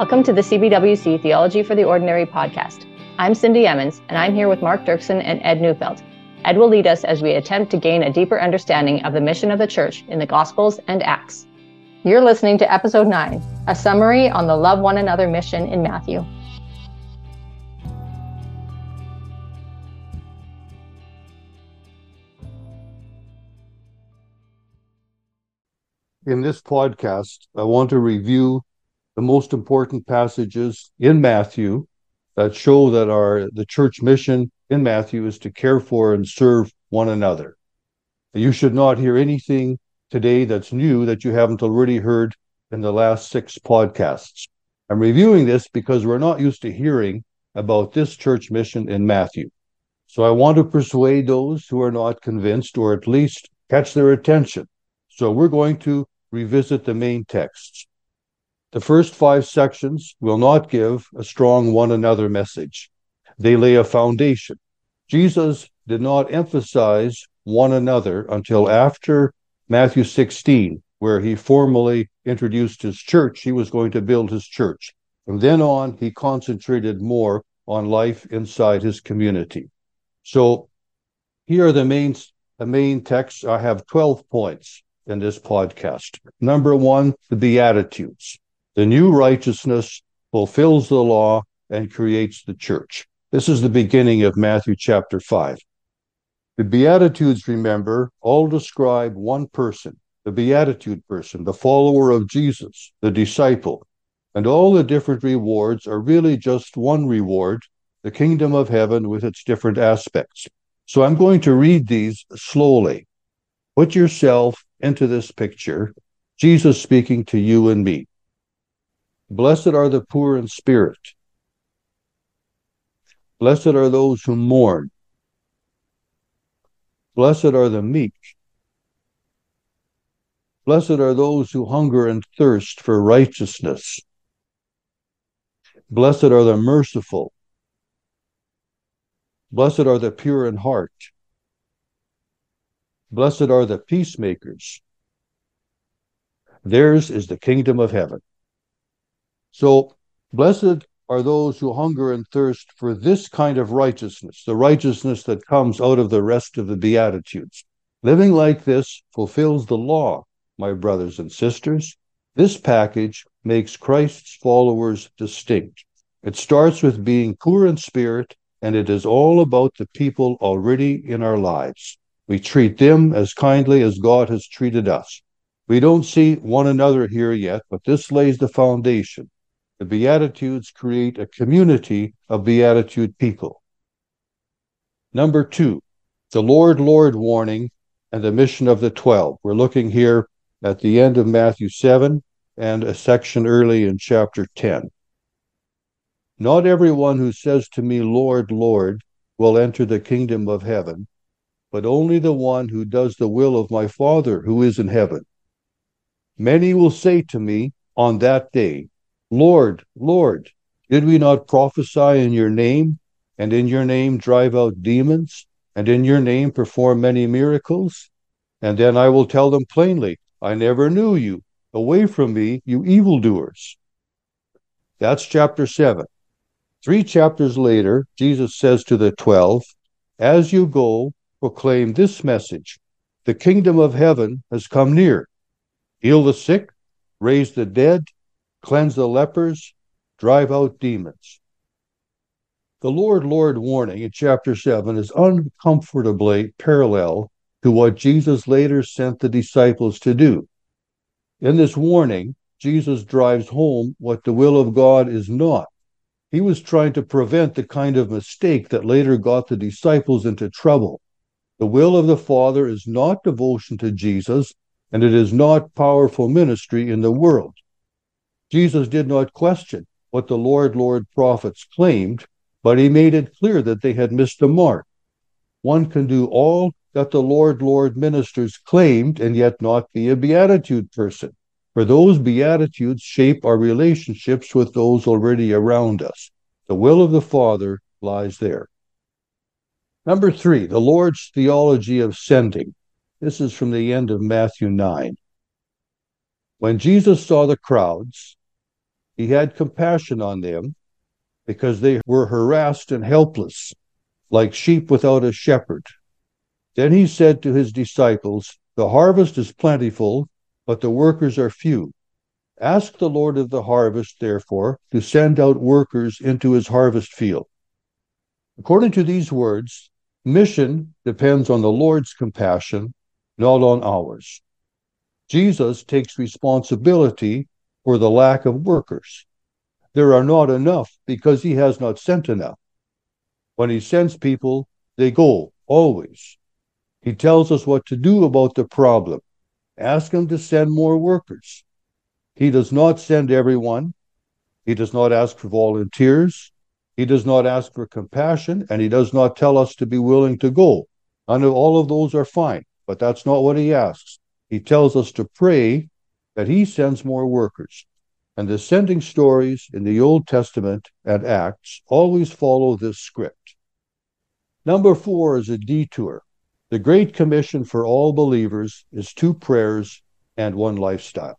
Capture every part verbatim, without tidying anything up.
Welcome to the C B W C Theology for the Ordinary podcast. I'm Cindy Emmons, and I'm here with Mark Dirksen and Ed Neufeld. Ed will lead us as we attempt to gain a deeper understanding of the mission of the church in the Gospels and Acts. You're listening to Episode nine, a summary on the Love One Another mission in Matthew. In this podcast, I want to review the most important passages in Matthew that show that our the church mission in Matthew is to care for and serve one another. You should not hear anything today that's new that you haven't already heard in the last six podcasts. I'm reviewing this because we're not used to hearing about this church mission in Matthew. So I want to persuade those who are not convinced, or at least catch their attention. So we're going to revisit the main texts. The first five sections will not give a strong one another message. They lay a foundation. Jesus did not emphasize one another until after Matthew sixteen, where he formally introduced his church. He was going to build his church. From then on, he concentrated more on life inside his community. So here are the main, the main texts. I have twelve points in this podcast. Number one, the Beatitudes. The new righteousness fulfills the law and creates the church. This is the beginning of Matthew chapter five. The Beatitudes, remember, all describe one person, the Beatitude person, the follower of Jesus, the disciple. And all the different rewards are really just one reward, the kingdom of heaven with its different aspects. So I'm going to read these slowly. Put yourself into this picture, Jesus speaking to you and me. Blessed are the poor in spirit. Blessed are those who mourn. Blessed are the meek. Blessed are those who hunger and thirst for righteousness. Blessed are the merciful. Blessed are the pure in heart. Blessed are the peacemakers. Theirs is the kingdom of heaven. So, blessed are those who hunger and thirst for this kind of righteousness, the righteousness that comes out of the rest of the Beatitudes. Living like this fulfills the law, my brothers and sisters. This package makes Christ's followers distinct. It starts with being poor in spirit, and it is all about the people already in our lives. We treat them as kindly as God has treated us. We don't see one another here yet, but this lays the foundation. The Beatitudes create a community of Beatitude people. Number two, the Lord, Lord warning and the mission of the twelve. We're looking here at the end of Matthew seven and a section early in chapter ten. Not everyone who says to me, Lord, Lord, will enter the kingdom of heaven, but only the one who does the will of my Father who is in heaven. Many will say to me on that day, Lord, Lord, did we not prophesy in your name, and in your name drive out demons, and in your name perform many miracles? And then I will tell them plainly, I never knew you. Away from me, you evildoers. That's chapter seven. Three chapters later, Jesus says to the twelve, as you go, proclaim this message. The kingdom of heaven has come near. Heal the sick, raise the dead, cleanse the lepers, drive out demons. The Lord, Lord warning in chapter seven is uncomfortably parallel to what Jesus later sent the disciples to do. In this warning, Jesus drives home what the will of God is not. He was trying to prevent the kind of mistake that later got the disciples into trouble. The will of the Father is not devotion to Jesus, and it is not powerful ministry in the world. Jesus did not question what the Lord, Lord prophets claimed, but he made it clear that they had missed the mark. One can do all that the Lord, Lord ministers claimed and yet not be a beatitude person, for those beatitudes shape our relationships with those already around us. The will of the Father lies there. Number three, the Lord's theology of sending. This is from the end of Matthew nine. When Jesus saw the crowds, He had compassion on them because they were harassed and helpless, like sheep without a shepherd. Then he said to his disciples, "The harvest is plentiful, but the workers are few. Ask the Lord of the harvest, therefore, to send out workers into his harvest field." According to these words, mission depends on the Lord's compassion, not on ours. Jesus takes responsibility for the lack of workers. There are not enough because he has not sent enough. When he sends people, they go, always. He tells us what to do about the problem. Ask him to send more workers. He does not send everyone. He does not ask for volunteers. He does not ask for compassion, and he does not tell us to be willing to go. I know all of those are fine, but that's not what he asks. He tells us to pray that he sends more workers. And the sending stories in the Old Testament and Acts always follow this script. Number four is a detour. The Great Commission for all believers is two prayers and one lifestyle.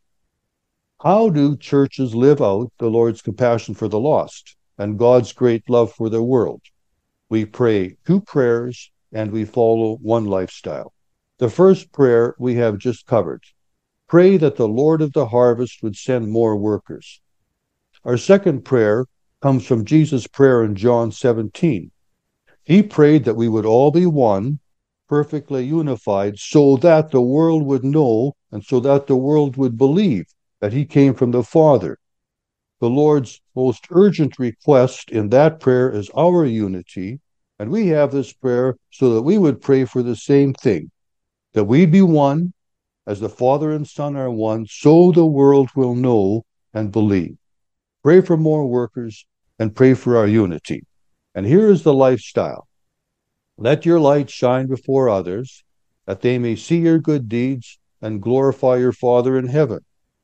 How do churches live out the Lord's compassion for the lost and God's great love for the world? We pray two prayers and we follow one lifestyle. The first prayer we have just covered. Pray that the Lord of the harvest would send more workers. Our second prayer comes from Jesus' prayer in John seventeen. He prayed that we would all be one, perfectly unified, so that the world would know and so that the world would believe that he came from the Father. The Lord's most urgent request in that prayer is our unity, and we have this prayer so that we would pray for the same thing, that we be one, as the Father and Son are one, so the world will know and believe. Pray for more workers and pray for our unity. And here is the lifestyle. Let your light shine before others, that they may see your good deeds and glorify your Father in heaven.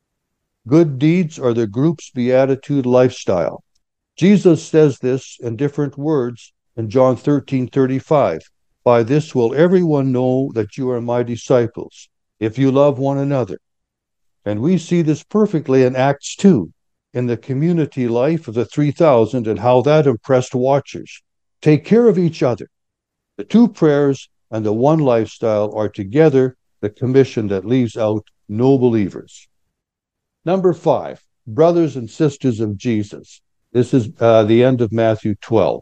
Good deeds are the group's beatitude lifestyle. Jesus says this in different words in John thirteen thirty-five. By this will everyone know that you are my disciples, if you love one another. And we see this perfectly in Acts two, in the community life of the three thousand and how that impressed watchers. Take care of each other. The two prayers and the one lifestyle are together the commission that leaves out no believers. Number five, brothers and sisters of Jesus. This is uh, the end of Matthew twelve.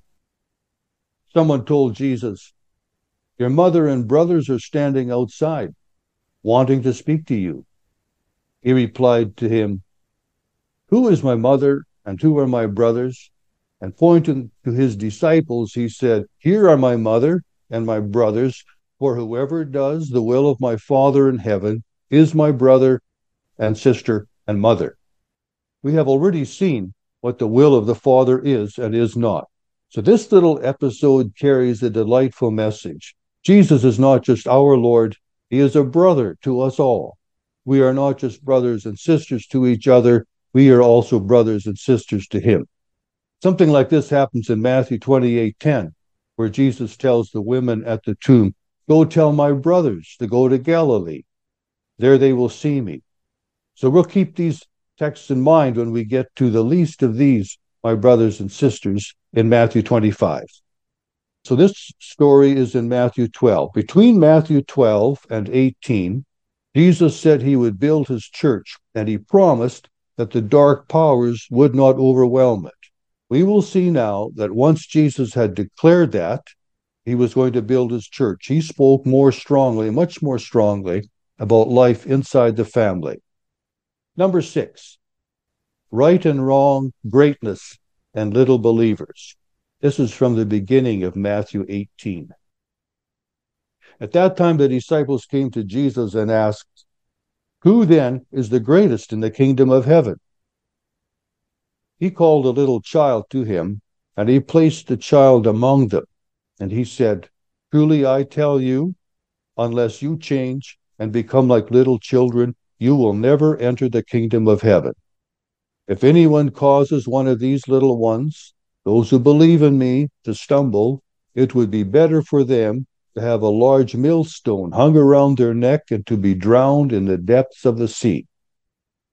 Someone told Jesus, "Your mother and brothers are standing outside, wanting to speak to you." He replied to him, "Who is my mother and who are my brothers?" And pointing to his disciples, he said, "Here are my mother and my brothers, for whoever does the will of my Father in heaven is my brother and sister and mother." We have already seen what the will of the Father is and is not. So this little episode carries a delightful message. Jesus is not just our Lord, he is a brother to us all. We are not just brothers and sisters to each other, we are also brothers and sisters to him. Something like this happens in Matthew twenty-eight ten, where Jesus tells the women at the tomb, "Go tell my brothers to go to Galilee. There they will see me." So we'll keep these texts in mind when we get to the least of these, my brothers and sisters, in Matthew twenty-five. So this story is in Matthew twelve. Between Matthew twelve and eighteen, Jesus said he would build his church, and he promised that the dark powers would not overwhelm it. We will see now that once Jesus had declared that he was going to build his church, he spoke more strongly, much more strongly, about life inside the family. Number six, right and wrong, greatness, and little believers. This is from the beginning of Matthew eighteen. At that time, the disciples came to Jesus and asked, "Who then is the greatest in the kingdom of heaven?" He called a little child to him, and he placed the child among them. And he said, "Truly I tell you, unless you change and become like little children, you will never enter the kingdom of heaven. If anyone causes one of these little ones, those who believe in me, to stumble, it would be better for them to have a large millstone hung around their neck and to be drowned in the depths of the sea."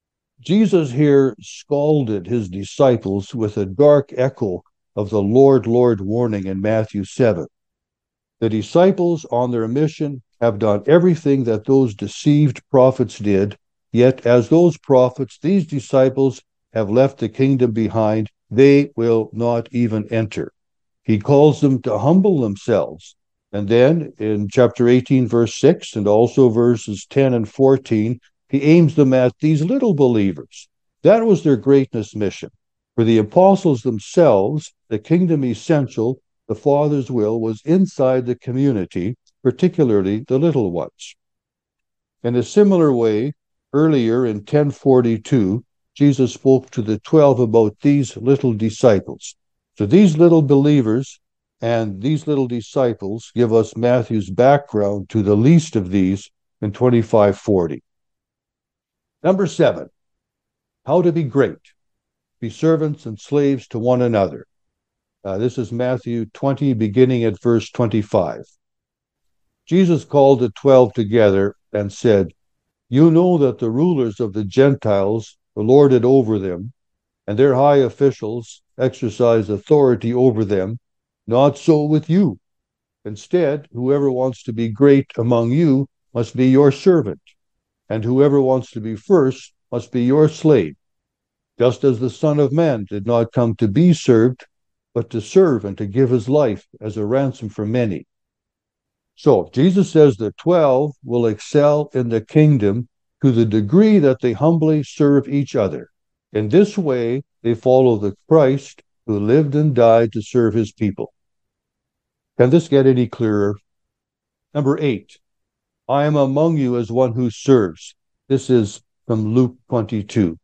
Jesus here scalded his disciples with a dark echo of the Lord, Lord warning in Matthew seven. The disciples on their mission have done everything that those deceived prophets did, yet as those prophets, these disciples have left the kingdom behind, they will not even enter. He calls them to humble themselves. And then in chapter eighteen, verse six, and also verses ten and fourteen, he aims them at these little believers. That was their greatness mission. For the apostles themselves, the kingdom essential, the Father's will, was inside the community, particularly the little ones. In a similar way, earlier in ten forty-two, Jesus spoke to the twelve about these little disciples. So these little believers and these little disciples give us Matthew's background to the least of these in twenty-five forty. Number seven, how to be great. Be servants and slaves to one another. Uh, this is Matthew twenty, beginning at verse twenty-five. Jesus called the twelve together and said, "You know that the rulers of the Gentiles lord it over them, and their high officials exercise authority over them. Not so with you. Instead, whoever wants to be great among you must be your servant, and whoever wants to be first must be your slave, just as the Son of Man did not come to be served, but to serve and to give his life as a ransom for many." So Jesus says the twelve will excel in the kingdom to the degree that they humbly serve each other. In this way, they follow the Christ who lived and died to serve his people. Can this get any clearer? Number eight, I am among you as one who serves. This is from Luke twenty-two.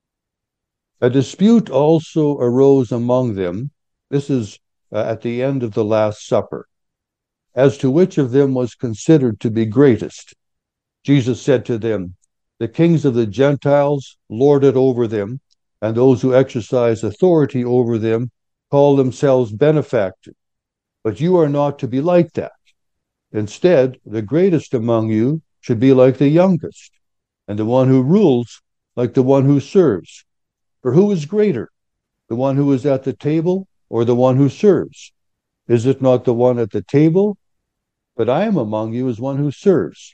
A dispute also arose among them. This is uh, at the end of the Last Supper, as to which of them was considered to be greatest. Jesus said to them, "The kings of the Gentiles lord it over them, and those who exercise authority over them call themselves benefactors. But you are not to be like that. Instead, the greatest among you should be like the youngest, and the one who rules like the one who serves. For who is greater, the one who is at the table or the one who serves? Is it not the one at the table? But I am among you as one who serves."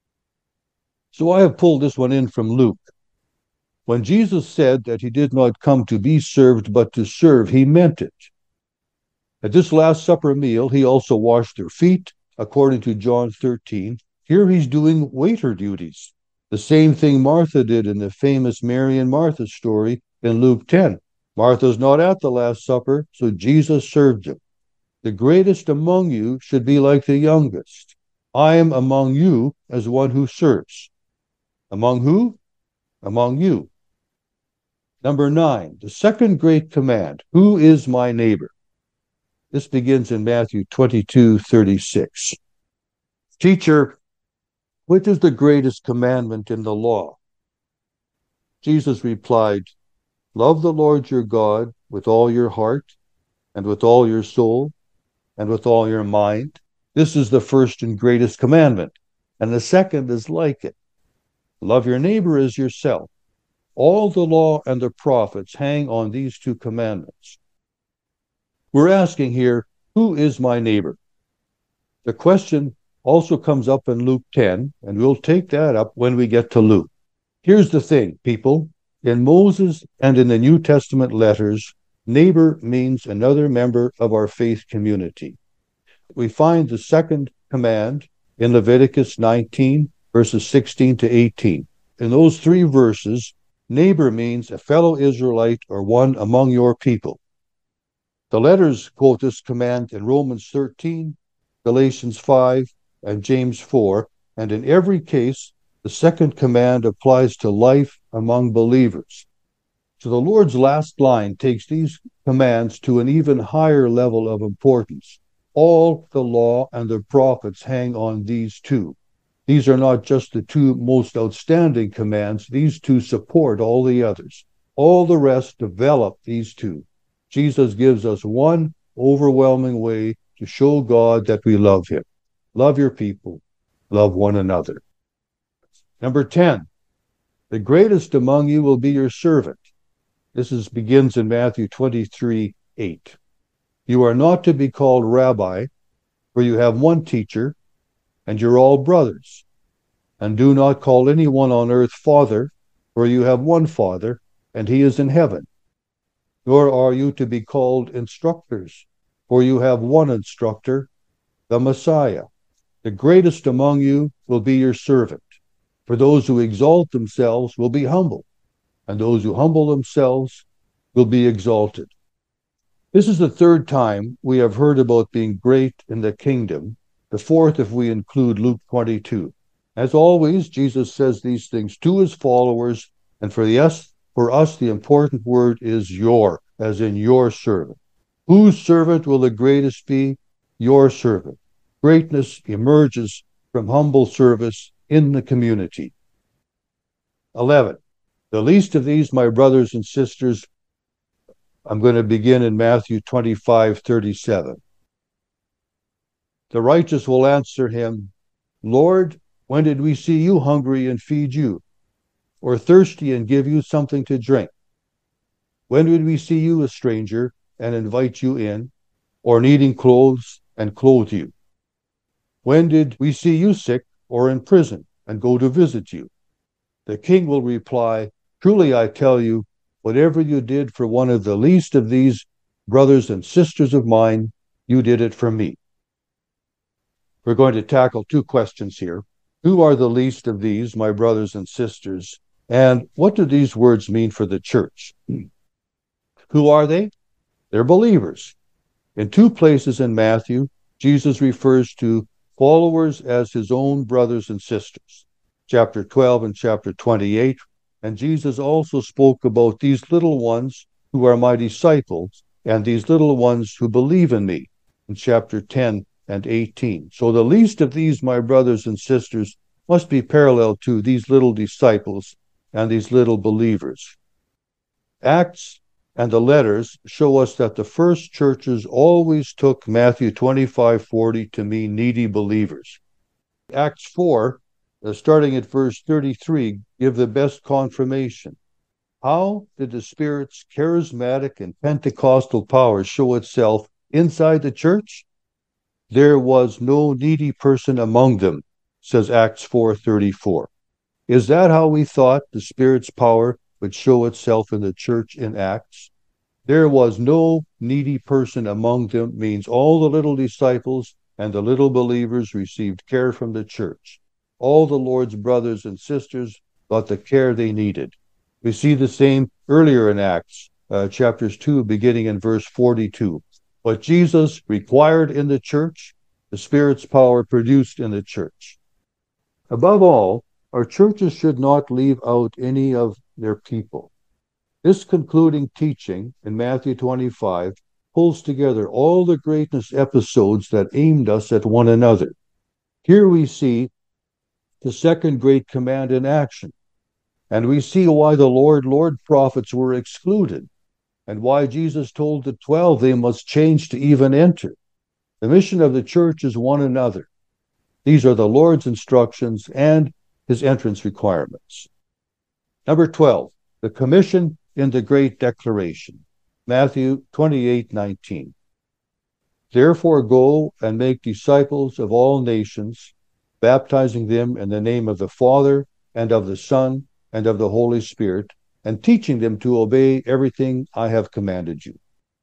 So I have pulled this one in from Luke. When Jesus said that he did not come to be served, but to serve, he meant it. At this Last Supper meal, he also washed their feet, according to John thirteen. Here he's doing waiter duties, the same thing Martha did in the famous Mary and Martha story in Luke ten. Martha's not at the Last Supper, so Jesus served him. The greatest among you should be like the youngest. I am among you as one who serves. Among who? Among you. Number nine, the second great command. Who is my neighbor? This begins in Matthew twenty-two thirty-six. Teacher, which is the greatest commandment in the law? Jesus replied, Love the Lord your God with all your heart, and with all your soul, and with all your mind. This is the first and greatest commandment. And the second is like it. Love your neighbor as yourself. All the law and the prophets hang on these two commandments. We're asking here, who is my neighbor? The question also comes up in Luke ten, and we'll take that up when we get to Luke. Here's the thing, people. In Moses and in the New Testament letters, neighbor means another member of our faith community. We find the second command in Leviticus nineteen, verses sixteen to eighteen. In those three verses, neighbor means a fellow Israelite or one among your people. The letters quote this command in Romans thirteen, Galatians five, and James four, and in every case, the second command applies to life among believers. So the Lord's last line takes these commands to an even higher level of importance. All the law and the prophets hang on these two. These are not just the two most outstanding commands. These two support all the others. All the rest develop these two. Jesus gives us one overwhelming way to show God that we love him. Love your people. Love one another. Number ten, The greatest among you will be your servant. This is, begins in Matthew twenty-three eight. You are not to be called rabbi, for you have one teacher, and you're all brothers. And do not call anyone on earth father, for you have one Father, and he is in heaven. Nor are you to be called instructors, for you have one instructor, the Messiah. The greatest among you will be your servant. For those who exalt themselves will be humbled, and those who humble themselves will be exalted. This is the third time we have heard about being great in the kingdom, the fourth if we include Luke twenty-two. As always, Jesus says these things to his followers, and for, the us, for us the important word is your, as in your servant. Whose servant will the greatest be? Your servant. Greatness emerges from humble service in the community. eleven. The least of these, my brothers and sisters, I'm going to begin in Matthew twenty-five thirty-seven. The righteous will answer him, Lord, when did we see you hungry and feed you, or thirsty and give you something to drink? When did we see you a stranger and invite you in, or needing clothes and clothe you? When did we see you sick or in prison and go to visit you? The king will reply, Truly I tell you, whatever you did for one of the least of these brothers and sisters of mine, you did it for me. We're going to tackle two questions here. Who are the least of these, my brothers and sisters? And what do these words mean for the church? Who are they? They're believers. In two places in Matthew, Jesus refers to followers as his own brothers and sisters. Chapter twelve and chapter twenty-eight. And Jesus also spoke about these little ones who are my disciples and these little ones who believe in me in chapter ten and eighteen. So the least of these, my brothers and sisters, must be parallel to these little disciples and these little believers. Acts and the letters show us that the first churches always took Matthew twenty-five forty to mean needy believers. Acts four, uh, starting at verse thirty-three, give the best confirmation. How did the Spirit's charismatic and Pentecostal power show itself inside the church? There was no needy person among them, says Acts four thirty-four. Is that how we thought the Spirit's power would show itself in the church in Acts? There was no needy person among them means all the little disciples and the little believers received care from the church. All the Lord's brothers and sisters got the care they needed. We see the same earlier in Acts, uh, chapters two, beginning in verse forty-two. What Jesus required in the church, the Spirit's power produced in the church. Above all, our churches should not leave out any of their people. This concluding teaching in Matthew twenty-five pulls together all the greatness episodes that aimed us at one another. Here we see the second great command in action, and we see why the Lord, Lord prophets were excluded, and why Jesus told the twelve they must change to even enter. The mission of the church is one another. These are the Lord's instructions and his entrance requirements. Number twelve, the commission in the Great Declaration. Matthew twenty-eight nineteen. Therefore go and make disciples of all nations, baptizing them in the name of the Father and of the Son and of the Holy Spirit, and teaching them to obey everything I have commanded you.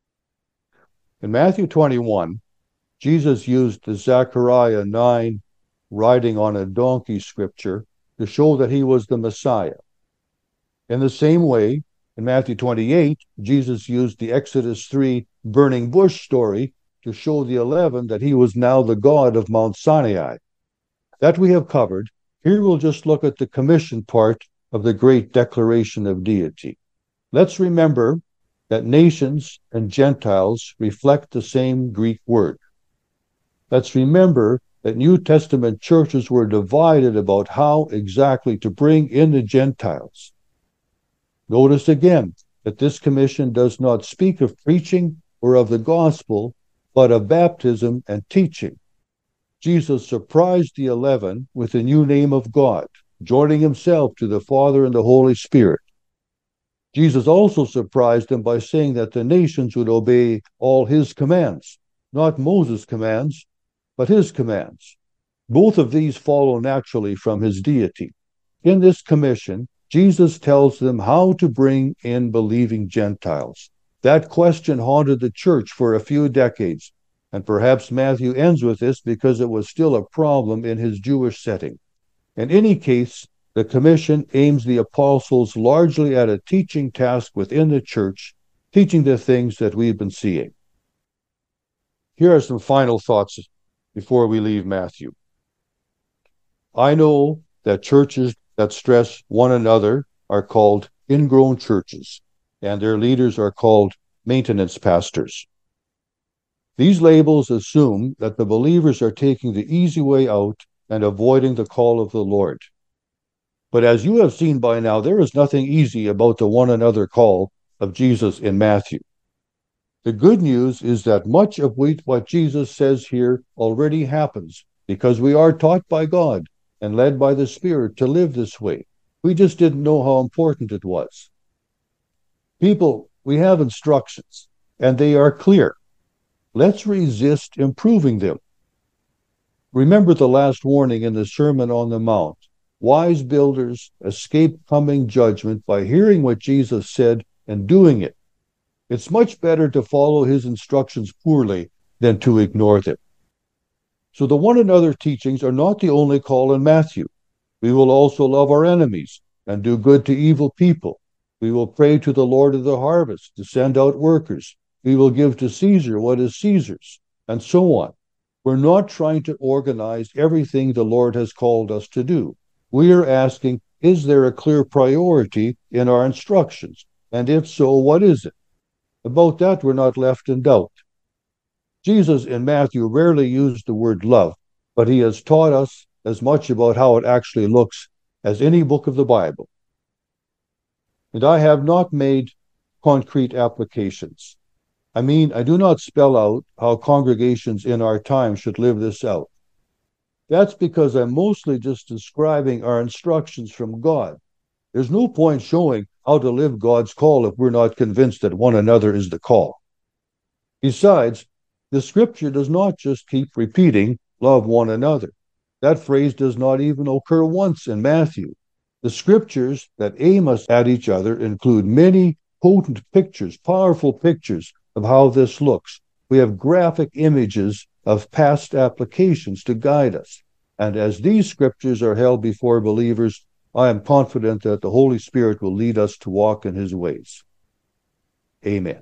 In Matthew twenty-one, Jesus used the Zechariah nine riding on a donkey scripture to show that he was the Messiah. In the same way, in Matthew twenty-eight, Jesus used the Exodus three burning bush story to show the eleven that he was now the God of Mount Sinai. That we have covered. Here we'll just look at the commission part of the great declaration of deity. Let's remember that nations and Gentiles reflect the same Greek word. Let's remember that New Testament churches were divided about how exactly to bring in the Gentiles. Notice again that this commission does not speak of preaching or of the gospel, but of baptism and teaching. Jesus surprised the eleven with the new name of God, joining himself to the Father and the Holy Spirit. Jesus also surprised them by saying that the nations would obey all his commands, not Moses' commands, but his commands. Both of these follow naturally from his deity. In this commission, Jesus tells them how to bring in believing Gentiles. That question haunted the church for a few decades, and perhaps Matthew ends with this because it was still a problem in his Jewish setting. In any case, the commission aims the apostles largely at a teaching task within the church, teaching the things that we've been seeing. Here are some final thoughts before we leave Matthew. I know that churches that stress one another are called ingrown churches, and their leaders are called maintenance pastors. These labels assume that the believers are taking the easy way out and avoiding the call of the Lord. But as you have seen by now, there is nothing easy about the one another call of Jesus in Matthew. The good news is that much of what Jesus says here already happens because we are taught by God and led by the Spirit to live this way. We just didn't know how important it was. People, we have instructions, and they are clear. Let's resist improving them. Remember the last warning in the Sermon on the Mount. Wise builders escape coming judgment by hearing what Jesus said and doing it. It's much better to follow his instructions poorly than to ignore them. So the one another teachings are not the only call in Matthew. We will also love our enemies and do good to evil people. We will pray to the Lord of the harvest to send out workers. We will give to Caesar what is Caesar's, and so on. We're not trying to organize everything the Lord has called us to do. We are asking, is there a clear priority in our instructions? And if so, what is it? About that, we're not left in doubt. Jesus in Matthew rarely used the word love, but he has taught us as much about how it actually looks as any book of the Bible. And I have not made concrete applications. I mean, I do not spell out how congregations in our time should live this out. That's because I'm mostly just describing our instructions from God. There's no point showing how to live God's call if we're not convinced that one another is the call. Besides, the scripture does not just keep repeating, love one another. That phrase does not even occur once in Matthew. The scriptures that aim us at each other include many potent pictures, powerful pictures of how this looks. We have graphic images of past applications to guide us. And as these scriptures are held before believers, I am confident that the Holy Spirit will lead us to walk in his ways. Amen.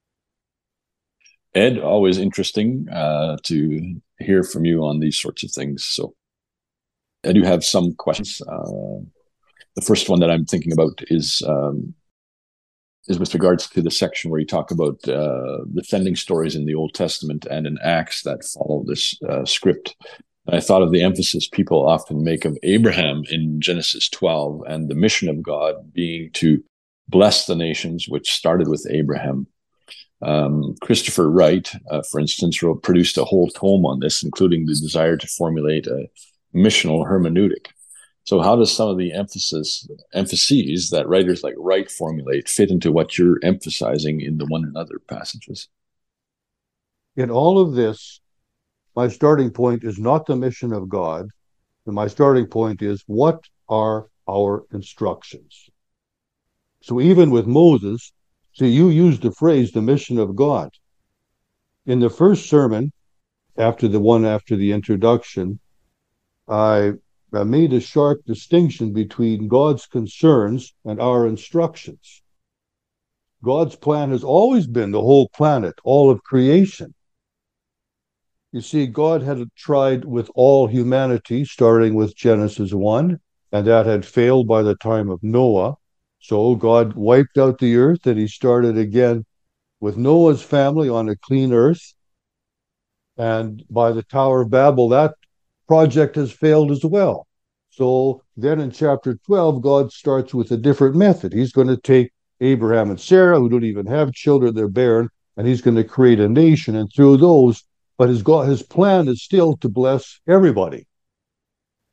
Ed, always interesting uh, to hear from you on these sorts of things. So I do have some questions. Uh, the first one that I'm thinking about is um, is with regards to the section where you talk about uh, defending stories in the Old Testament and in Acts that follow this uh, script. And I thought of the emphasis people often make of Abraham in Genesis twelve and the mission of God being to bless the nations, which started with Abraham. Um, Christopher Wright, uh, for instance, wrote, produced a whole tome on this, including the desire to formulate a missional hermeneutic. So how does some of the emphasis emphases that writers like Wright formulate fit into what you're emphasizing in the one another passages? In all of this, my starting point is not the mission of God, and my starting point is what are our instructions? So even with Moses, see, you used the phrase, the mission of God. In the first sermon, after the one after the introduction, I, I made a sharp distinction between God's concerns and our instructions. God's plan has always been the whole planet, all of creation. You see, God had tried with all humanity, starting with Genesis one, and that had failed by the time of Noah. So God wiped out the earth, and he started again with Noah's family on a clean earth. And by the Tower of Babel, that project has failed as well. So then in chapter twelve, God starts with a different method. He's going to take Abraham and Sarah, who don't even have children, they're barren, and he's going to create a nation. And through those, but his God, his plan is still to bless everybody.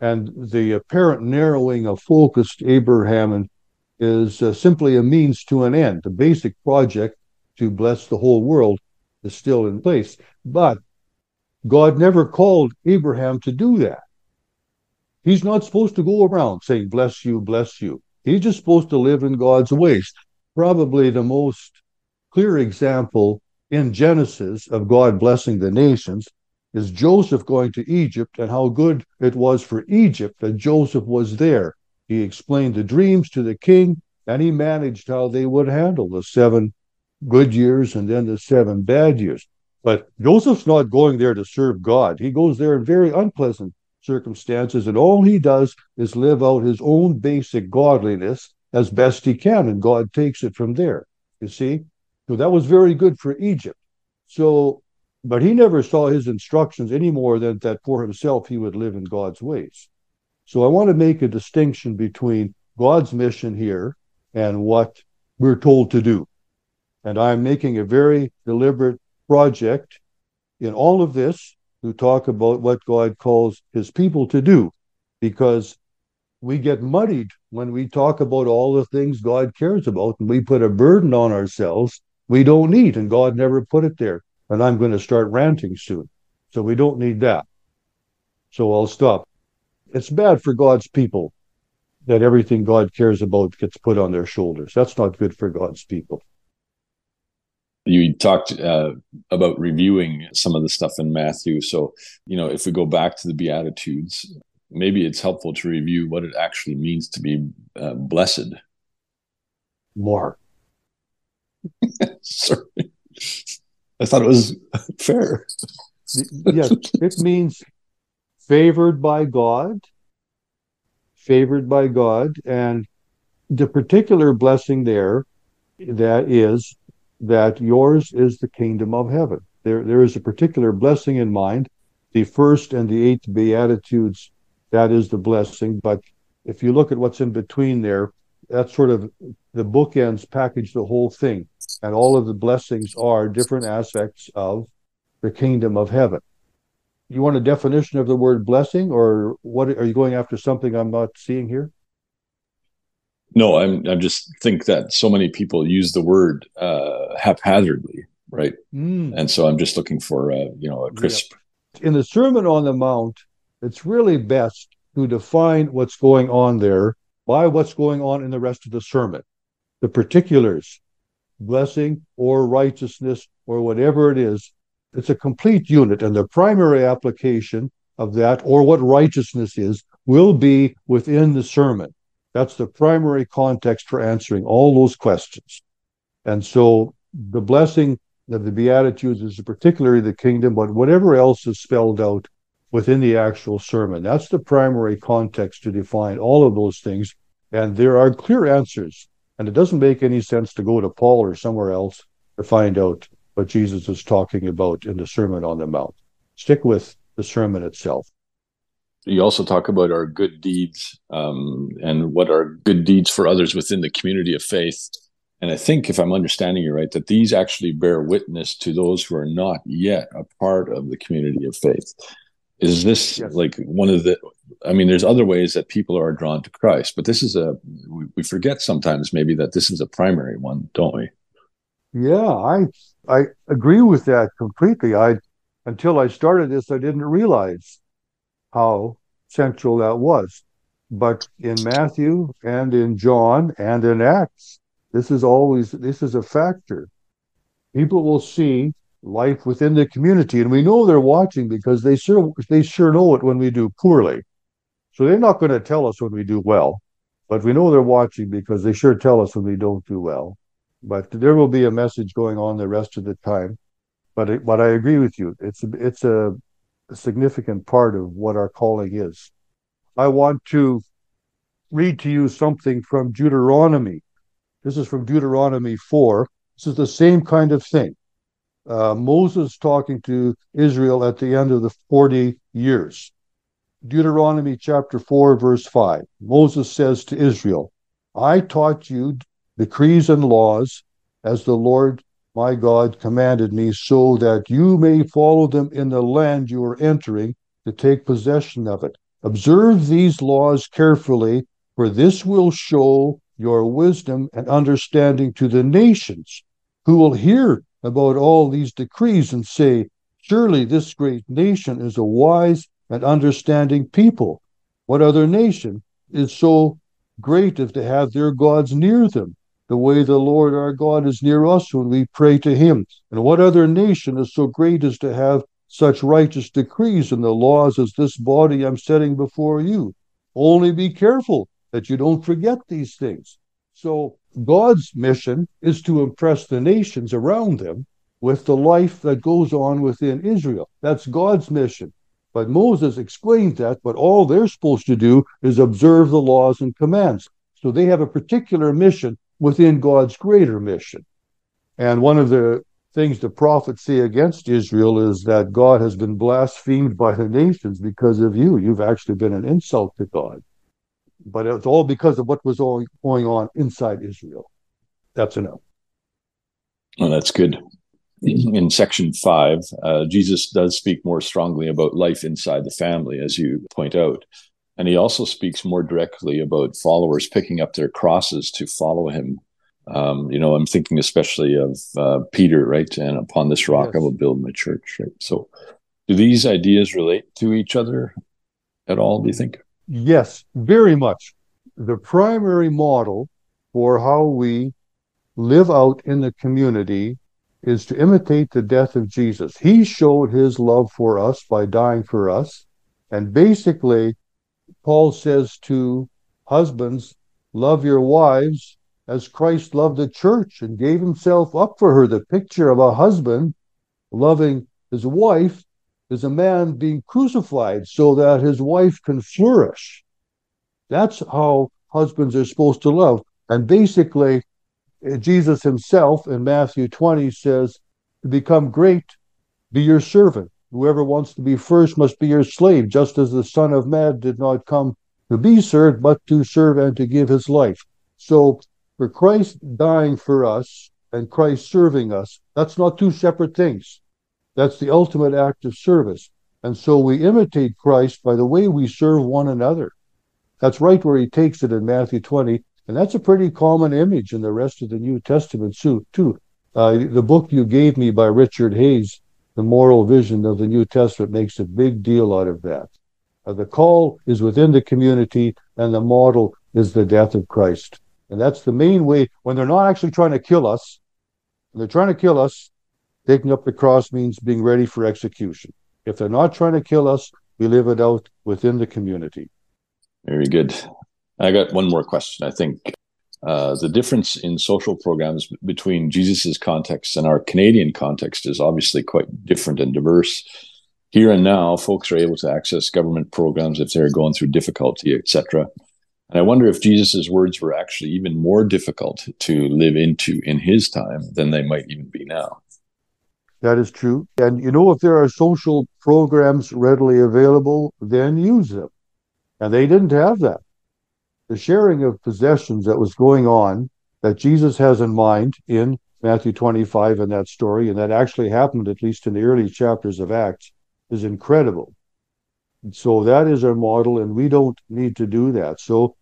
And the apparent narrowing of focus to Abraham is uh, simply a means to an end. The basic project to bless the whole world is still in place. But God never called Abraham to do that. He's not supposed to go around saying, bless you, bless you. He's just supposed to live in God's ways. Probably the most clear example in Genesis of God blessing the nations is Joseph going to Egypt, and how good it was for Egypt that Joseph was there. He explained the dreams to the king, and he managed how they would handle the seven good years and then the seven bad years. But Joseph's not going there to serve God. He goes there in very unpleasant circumstances, and all he does is live out his own basic godliness as best he can, and God takes it from there. You see? So that was very good for Egypt. So, but he never saw his instructions any more than that for himself he would live in God's ways. So I want to make a distinction between God's mission here and what we're told to do. And I'm making a very deliberate project in all of this to talk about what God calls his people to do, because we get muddied when we talk about all the things God cares about, and we put a burden on ourselves we don't need, and God never put it there. And I'm going to start ranting soon. So we don't need that. So I'll stop. It's bad for God's people that everything God cares about gets put on their shoulders. That's not good for God's people. You talked uh, about reviewing some of the stuff in Matthew. So, you know, if we go back to the Beatitudes, maybe it's helpful to review what it actually means to be uh, blessed. More. Sorry. I thought it was fair. Yes, it means favored by God, favored by God, and the particular blessing there, that is that yours is the kingdom of heaven. There, there is a particular blessing in mind. The first and the eighth Beatitudes, that is the blessing. But if you look at what's in between there, that's sort of the bookends package the whole thing. And all of the blessings are different aspects of the kingdom of heaven. You want a definition of the word blessing, or what are you going after? Something I'm not seeing here? No, I'm. I just think that so many people use the word uh, haphazardly, right? Mm. And so I'm just looking for uh, you know a crisp. Yeah. In the Sermon on the Mount, it's really best to define what's going on there by what's going on in the rest of the sermon, the particulars, blessing or righteousness or whatever it is. It's a complete unit, and the primary application of that, or what righteousness is, will be within the sermon. That's the primary context for answering all those questions. And so the blessing of the Beatitudes is particularly the kingdom, but whatever else is spelled out within the actual sermon, that's the primary context to define all of those things. And there are clear answers. And it doesn't make any sense to go to Paul or somewhere else to find out what Jesus is talking about in the Sermon on the Mount. Stick with the sermon itself. You also talk about our good deeds um, and what are good deeds for others within the community of faith. And I think, if I'm understanding you right, that these actually bear witness to those who are not yet a part of the community of faith. Is this yes. like one of the, I mean, there's other ways that people are drawn to Christ, but this is a, we, we forget sometimes maybe that this is a primary one, don't we? Yeah, I I agree with that completely. I until I started this, I didn't realize how central that was. But in Matthew and in John and in Acts, this is always, this is a factor. People will see life within the community, and we know they're watching because they sure, they sure know it when we do poorly. So they're not going to tell us when we do well, but we know they're watching because they sure tell us when we don't do well. But there will be a message going on the rest of the time. But it, but I agree with you. It's a, it's a, a significant part of what our calling is. I want to read to you something from Deuteronomy. This is from Deuteronomy four. This is the same kind of thing. Uh, Moses talking to Israel at the end of the forty years. Deuteronomy chapter four, verse five. Moses says to Israel, I taught you decrees and laws as the Lord my God commanded me, so that you may follow them in the land you are entering to take possession of it. Observe these laws carefully, for this will show your wisdom and understanding to the nations, who will hear about all these decrees and say, surely this great nation is a wise and understanding people. What other nation is so great as to have their gods near them, the way the Lord our God is near us when we pray to him? And what other nation is so great as to have such righteous decrees and the laws as this body I'm setting before you? Only be careful that you don't forget these things. So God's mission is to impress the nations around them with the life that goes on within Israel. That's God's mission. But Moses explained that, but all they're supposed to do is observe the laws and commands. So they have a particular mission within God's greater mission. And one of the things the prophets say against Israel is that God has been blasphemed by the nations because of you. You've actually been an insult to God. But it's all because of what was all going on inside Israel. That's enough. Well, that's good. In section five, uh, Jesus does speak more strongly about life inside the family, as you point out. And he also speaks more directly about followers picking up their crosses to follow him. Um, you know, I'm thinking especially of uh, Peter, right? And upon this rock, yes, I will build my church, right? So do these ideas relate to each other at all, do you think? Yes, very much. The primary model for how we live out in the community is to imitate the death of Jesus. He showed his love for us by dying for us. And basically, Paul says to husbands, love your wives as Christ loved the church and gave himself up for her. The picture of a husband loving his wife is a man being crucified so that his wife can flourish. That's how husbands are supposed to love. And basically, Jesus himself in Matthew twenty says, to become great, be your servant. Whoever wants to be first must be your slave, just as the Son of Man did not come to be served, but to serve and to give his life. So for Christ dying for us and Christ serving us, that's not two separate things. That's the ultimate act of service. And so we imitate Christ by the way we serve one another. That's right where he takes it in Matthew twenty. And that's a pretty common image in the rest of the New Testament too. Uh, the book you gave me by Richard Hayes, The Moral Vision of the New Testament, makes a big deal out of that. Uh, the call is within the community, and the model is the death of Christ. And that's the main way. When they're not actually trying to kill us, when they're trying to kill us, taking up the cross means being ready for execution. If they're not trying to kill us, we live it out within the community. Very good. I got one more question. I think uh, the difference in social programs between Jesus's context and our Canadian context is obviously quite different and diverse. Here and now, folks are able to access government programs if they're going through difficulty, et cetera. And I wonder if Jesus's words were actually even more difficult to live into in his time than they might even be now. That is true. And you know, if there are social programs readily available, then use them. And they didn't have that. The sharing of possessions that was going on, that Jesus has in mind in Matthew twenty-five in that story, and that actually happened at least in the early chapters of Acts, is incredible. And so that is our model, and we don't need to do that. So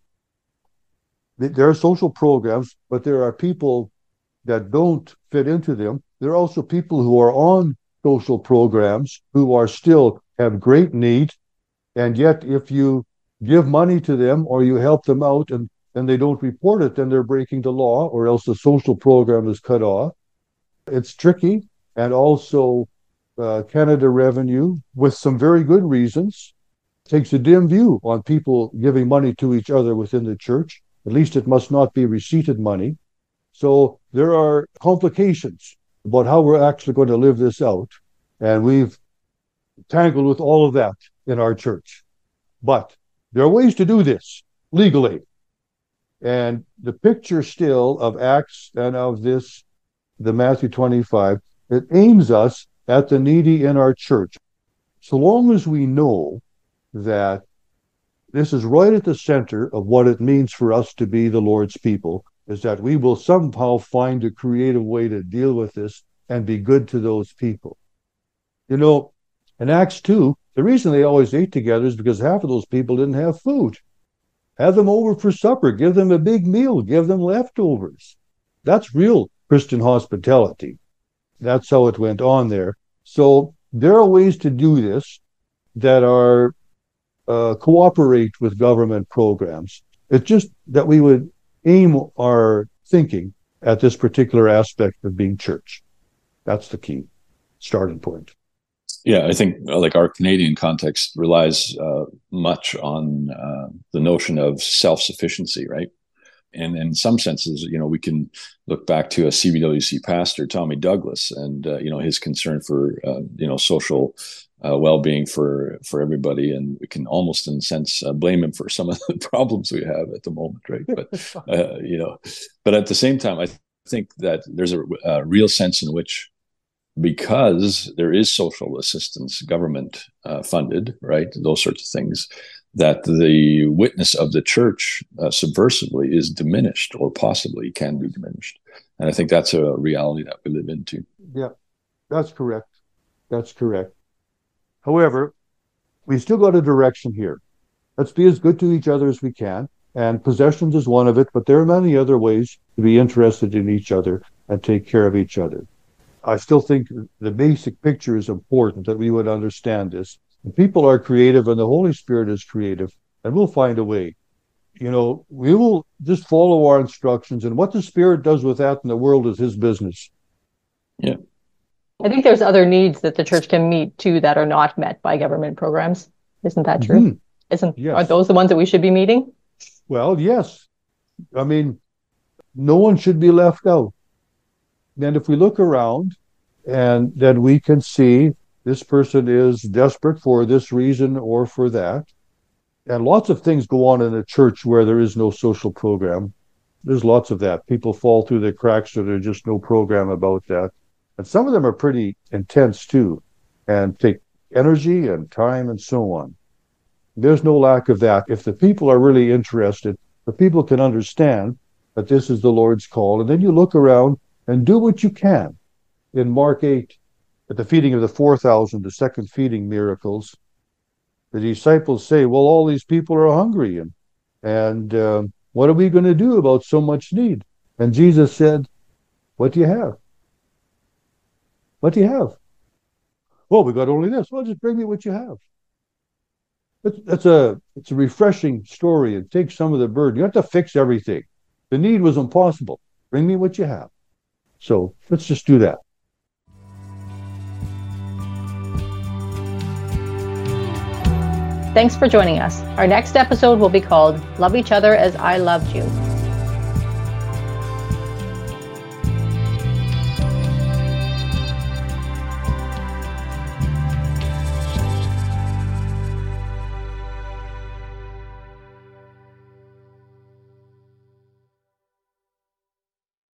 th- there are social programs, but there are people that don't fit into them. There are also people who are on social programs who are still have great need, and yet if you give money to them or you help them out and, and they don't report it, then they're breaking the law, or else the social program is cut off. It's tricky. And also uh, Canada Revenue, with some very good reasons, takes a dim view on people giving money to each other within the church. At least it must not be receipted money. So there are complications about how we're actually going to live this out. And we've tangled with all of that in our church. But there are ways to do this legally. And the picture still of Acts and of this, the Matthew twenty-five, it aims us at the needy in our church. So long as we know that this is right at the center of what it means for us to be the Lord's people, is that we will somehow find a creative way to deal with this and be good to those people. You know, in Acts two, The reason they always ate together is because half of those people didn't have food. Have them over for supper, give them a big meal, give them leftovers. That's real Christian hospitality. That's how it went on there. So there are ways to do this that are uh, cooperate with government programs. It's just that we would aim our thinking at this particular aspect of being church. That's the key starting point. Yeah, I think uh, like our Canadian context relies uh, much on uh, the notion of self-sufficiency, right? And in some senses, you know, we can look back to a C B W C pastor, Tommy Douglas, and uh, you know, his concern for uh, you know social uh, well-being for for everybody, and we can almost, in a sense, uh, blame him for some of the problems we have at the moment, right? But uh, you know, but at the same time, I th- think that there's a, a real sense in which, because there is social assistance, government uh, funded, right? Those sorts of things, that the witness of the church uh, subversively is diminished, or possibly can be diminished. And I think that's a reality that we live into. Yeah, that's correct. That's correct. However, we still got a direction here. Let's be as good to each other as we can. And possessions is one of it, but there are many other ways to be interested in each other and take care of each other. I still think the basic picture is important, that we would understand this. The people are creative and the Holy Spirit is creative, and we'll find a way. You know, we will just follow our instructions, and what the Spirit does with that in the world is his business. Yeah. I think there's other needs that the church can meet too that are not met by government programs. Isn't that true? Mm-hmm. Isn't yes. Are those the ones that we should be meeting? Well, yes. I mean, no one should be left out. And if we look around, and then we can see this person is desperate for this reason or for that. And lots of things go on in a church where there is no social program. There's lots of that. People fall through the cracks, so there's just no program about that. And some of them are pretty intense too, and take energy and time and so on. There's no lack of that. If the people are really interested, the people can understand that this is the Lord's call. And then you look around and do what you can. In Mark eight, at the feeding of the four thousand, the second feeding miracles, the disciples say, well, all these people are hungry, and, and uh, what are we going to do about so much need? And Jesus said, what do you have? What do you have? Well, we got only this. Well, just bring me what you have. It's, it's, a, it's a refreshing story. It takes some of the burden. You have to fix everything. The need was impossible. Bring me what you have. So let's just do that. Thanks for joining us. Our next episode will be called Love Each Other as I Loved You.